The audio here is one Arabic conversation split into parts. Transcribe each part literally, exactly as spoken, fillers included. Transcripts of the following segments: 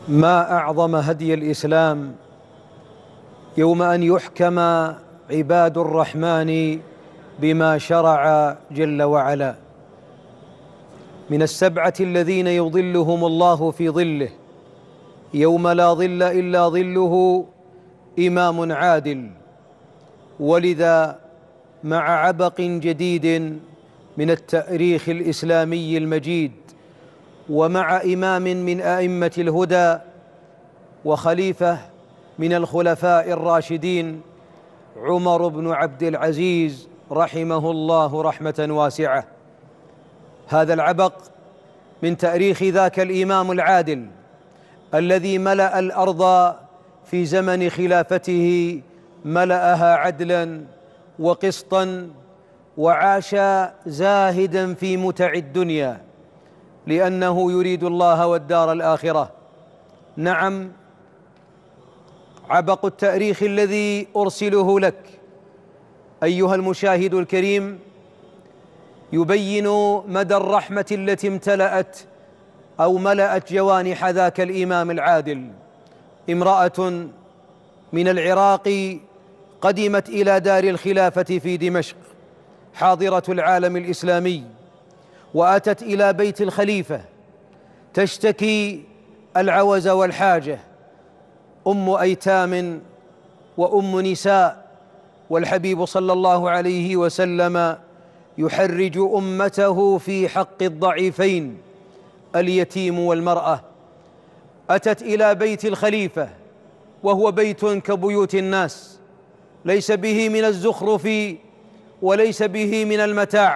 ما أعظم هدي الإسلام يوم أن يحكم عباد الرحمن بما شرع جل وعلا من السبعة الذين يظلهم الله في ظله يوم لا ظل إلا ظله إمام عادل. ولذا مع عبق جديد من التاريخ الإسلامي المجيد ومع إمام من أئمة الهدى وخليفة من الخلفاء الراشدين عمر بن عبد العزيز رحمه الله رحمة واسعة، هذا العبق من تاريخ ذاك الإمام العادل الذي ملأ الأرض في زمن خلافته، ملأها عدلا وقسطا، وعاش زاهدا في متع الدنيا لأنه يريد الله والدار الآخرة. نعم، عبق التاريخ الذي أرسله لك أيها المشاهد الكريم يبين مدى الرحمة التي امتلأت أو ملأت جوانح ذاك الإمام العادل. امرأة من العراق قدمت إلى دار الخلافة في دمشق حاضرة العالم الإسلامي، وأتت إلى بيت الخليفة تشتكي العوز والحاجة، أم أيتام وأم نساء، والحبيب صلى الله عليه وسلم يحرج أمته في حق الضعيفين اليتيم والمرأة. أتت إلى بيت الخليفة وهو بيت كبيوت الناس، ليس به من الزخرف وليس به من المتاع.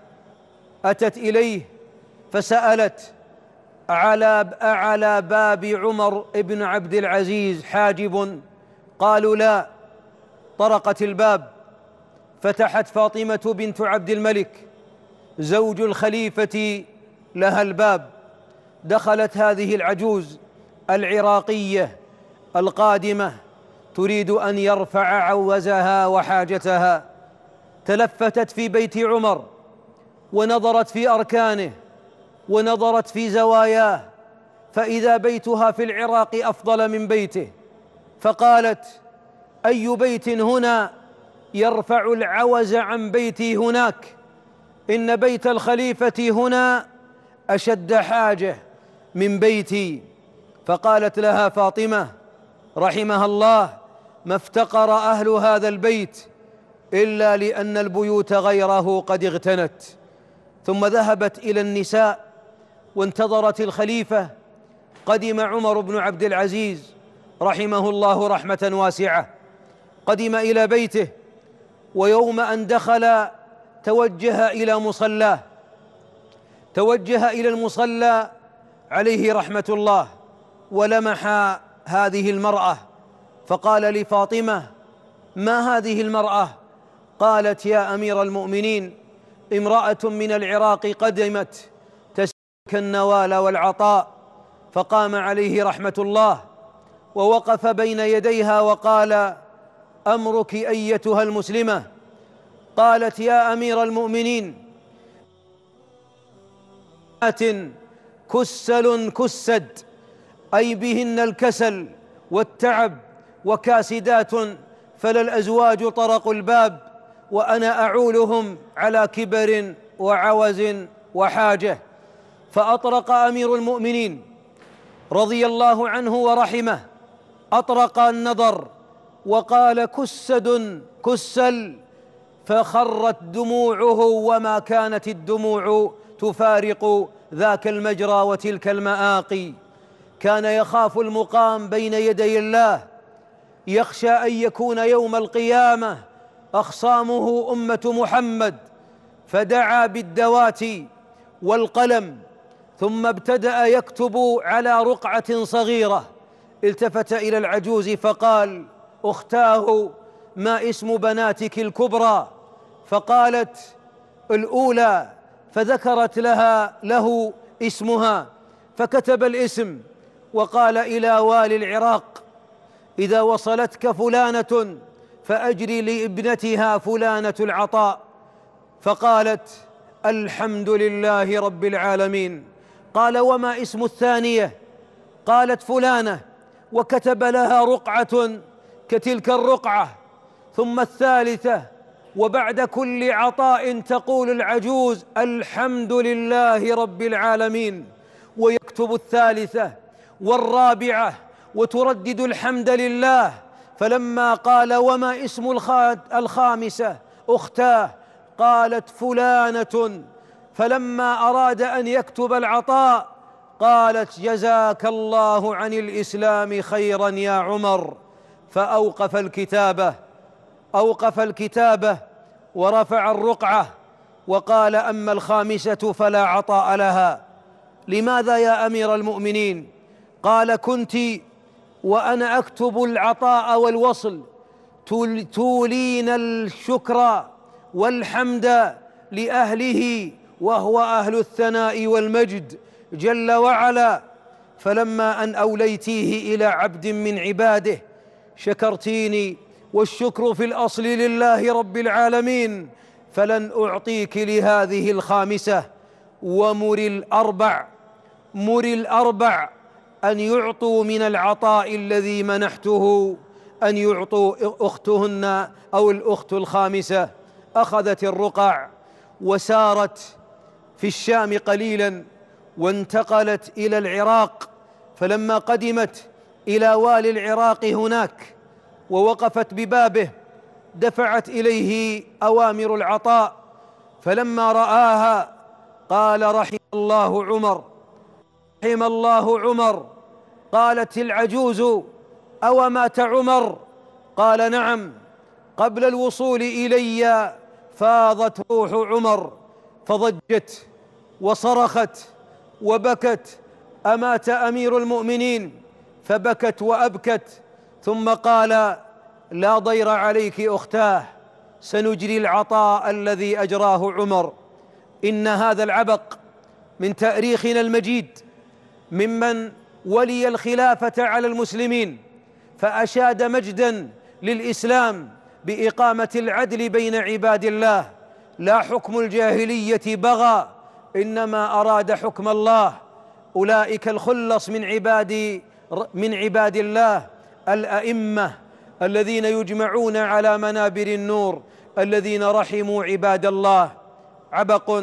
أتت إليه فسألت على أعلى باب عمر بن عبد العزيز حاجب؟ قالوا لا. طرقت الباب، فتحت فاطمة بنت عبد الملك زوج الخليفة لها الباب. دخلت هذه العجوز العراقية القادمة تريد أن يرفع عوزها وحاجتها، تلفتت في بيت عمر ونظرت في أركانه ونظرت في زواياه، فإذا بيتها في العراق أفضل من بيته، فقالت: أي بيت هنا يرفع العوز عن بيتي هناك؟ إن بيت الخليفة هنا أشد حاجة من بيتي. فقالت لها فاطمة رحمها الله: ما افتقر أهل هذا البيت إلا لأن البيوت غيره قد اغتنت. ثم ذهبت إلى النساء وانتظرت الخليفة. قدم عمر بن عبد العزيز رحمه الله رحمة واسعة، قدم إلى بيته، ويوم أن دخل توجه إلى مصلاه، توجه إلى المصلى عليه رحمة الله، ولمح هذه المرأة فقال لفاطمة: ما هذه المرأة؟ قالت: يا أمير المؤمنين، امرأة من العراق قدمت تسألك النوال والعطاء. فقام عليه رحمة الله ووقف بين يديها وقال: أمرك أيتها المسلمة. قالت: يا أمير المؤمنين، كسل كسد، أي بهن الكسل والتعب، وكاسدات فلا الأزواج طرقوا الباب، وأنا أعولهم على كبر وعوز وحاجة. فأطرق أمير المؤمنين رضي الله عنه ورحمه، أطرق النظر وقال: كسد كسل، فخرت دموعه، وما كانت الدموع تفارق ذاك المجرى وتلك المآقي. كان يخاف المقام بين يدي الله، يخشى أن يكون يوم القيامة أخصامه أمة محمد، فدعا بالدوات والقلم، ثم ابتدأ يكتب على رقعة صغيرة. التفت إلى العجوز فقال: أختاه، ما اسم بناتك الكبرى؟ فقالت: الأولى. فذكرت لها له اسمها، فكتب الاسم وقال: إلى والي العراق، إذا وصلتك فلانة فأجري لابنتها فلانة العطاء. فقالت: الحمد لله رب العالمين. قال: وما اسم الثانية؟ قالت فلانة، وكتب لها رقعة كتلك الرقعة. ثم الثالثة، وبعد كل عطاء تقول العجوز: الحمد لله رب العالمين، ويكتب الثالثة والرابعة وتردد الحمد لله. فلما قال: وما اسم الخامسة أختاه؟ قالت: فلانة. فلما أراد أن يكتب العطاء قالت: جزاك الله عن الإسلام خيرا يا عمر. فأوقف الكتابة أوقف الكتابة ورفع الرقعة وقال: أما الخامسة فلا عطاء لها. لماذا يا أمير المؤمنين؟ قال: كنت وأنا أكتب العطاء والوصل تولين الشكر والحمد لأهله، وهو أهل الثناء والمجد جل وعلا. فلما أن أوليتيه إلى عبد من عباده شكرتيني، والشكر في الأصل لله رب العالمين. فلن أعطيك لهذه الخامسة، ومر الأربع مر الأربع أن يعطوا من العطاء الذي منحته، أن يعطوا أختهن أو الأخت الخامسة. أخذت الرقع وسارت في الشام قليلا، وانتقلت إلى العراق. فلما قدمت إلى والي العراق هناك ووقفت ببابه دفعت إليه أوامر العطاء. فلما رآها قال: رحم الله عمر، رحم الله عمر. قالت العجوز: أو مات عمر؟ قال: نعم. قبل الوصول إلي فاضت روح عمر، فضجت وصرخت وبكت: أمات أمير المؤمنين؟ فبكت وأبكت، ثم قال: لا ضير عليك أختاه، سنجري العطاء الذي أجراه عمر. إن هذا العبق من تاريخنا المجيد، ممن ولي الخلافة على المسلمين، فأشاد مجدا للإسلام بإقامة العدل بين عباد الله. لا حكم الجاهلية بغى، إنما أراد حكم الله. أولئك الخلص من عباد من عباد الله الأئمة الذين يجمعون على منابر النور، الذين رحموا عباد الله. عبق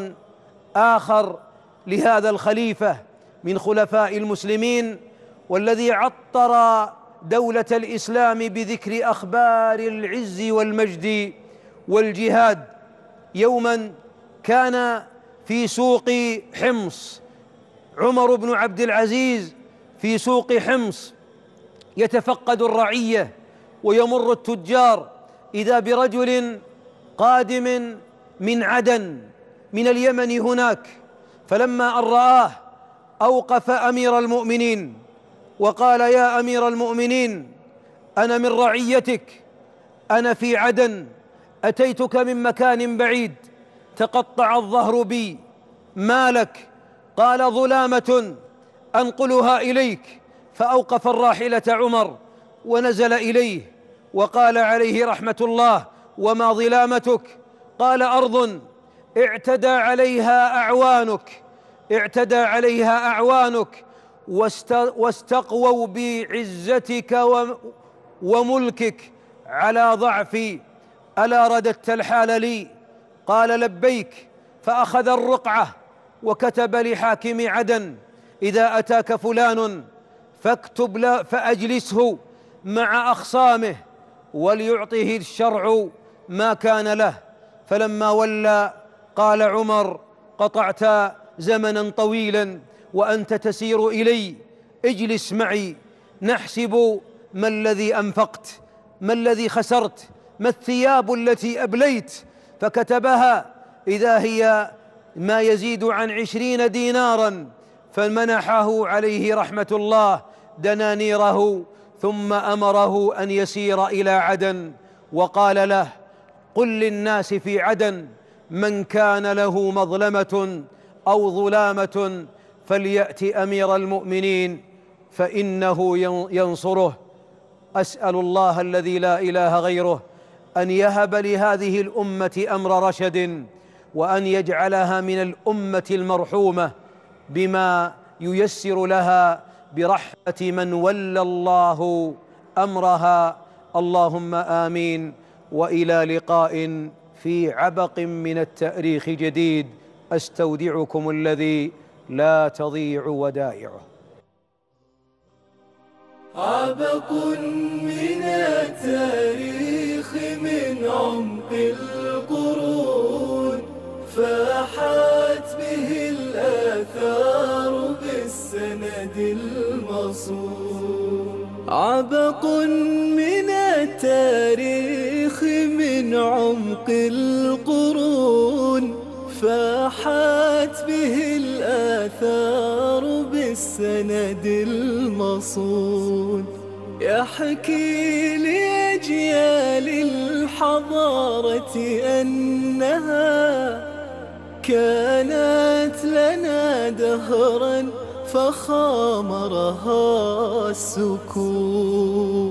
آخر لهذا الخليفة من خلفاء المسلمين، والذي عطر دولة الإسلام بذكر أخبار العز والمجد والجهاد. يوما كان في سوق حمص عمر بن عبد العزيز في سوق حمص يتفقد الرعية ويمر التجار، إذا برجل قادم من عدن من اليمن هناك. فلما أن رآه أوقف أمير المؤمنين وقال: يا أمير المؤمنين، أنا من رعيتك، أنا في عدن، أتيتك من مكان بعيد، تقطع الظهر بي، ما لك؟ قال: ظلامة أنقلها إليك. فأوقف الراحلة عمر ونزل إليه وقال عليه رحمة الله: وما ظلامتك؟ قال: أرض اعتدى عليها أعوانك اعتدى عليها أعوانك واستقووا بعزتك وملكك على ضعفي، ألا رددت الحال لي؟ قال: لبيك. فأخذ الرقعة وكتب لحاكم عدن: إذا أتاك فلان فاكتب له فأجلسه مع أخصامه وليعطه الشرع ما كان له. فلما ولى قال عمر: قطعت زمنا طويلا وأنت تسير إلي، اجلس معي نحسب ما الذي أنفقت، ما الذي خسرت، ما الثياب التي أبليت. فكتبها، إذا هي ما يزيد عن عشرين دينارا. فمنحه عليه رحمة الله دنانيره، ثم أمره أن يسير إلى عدن، وقال له: قل للناس في عدن من كان له مظلمة أو ظلامة فليأت أمير المؤمنين فإنه ينصره. أسأل الله الذي لا إله غيره أن يهب لهذه الأمة أمر رشد، وأن يجعلها من الأمة المرحومة بما ييسر لها برحمة من ولى الله أمرها. اللهم آمين. وإلى لقاء في عبق من التاريخ جديد، أستودعكم الذي لا تضيع ودائعه. عبق من التاريخ من عمق القرون، فاحت به الآثار بالسند المصون. عبق من التاريخ من عمق القرون، فاحت به الآثار بالسند المصون. يحكي لأجيال الحضارة أنها كانت لنا دهرا فخامرها السكون.